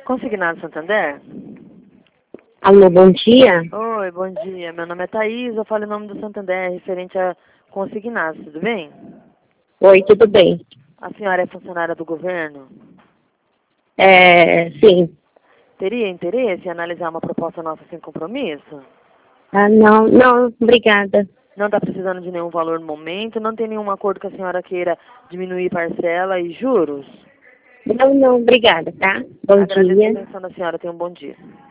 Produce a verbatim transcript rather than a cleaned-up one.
Consignado Santander? Alô, bom dia. Oi, bom dia. Meu nome é Thaís, eu falo em nome do Santander, referente a consignados, tudo bem? Oi, tudo bem? A senhora é funcionária do governo? É, sim. Teria interesse em analisar uma proposta nossa sem compromisso? Ah, não, não, obrigada. Não está precisando de nenhum valor no momento? Não tem nenhum acordo que a senhora queira diminuir parcela e juros? Não, não, obrigada, tá? Bom Agradeço a dia. atenção da senhora, tenha um bom dia.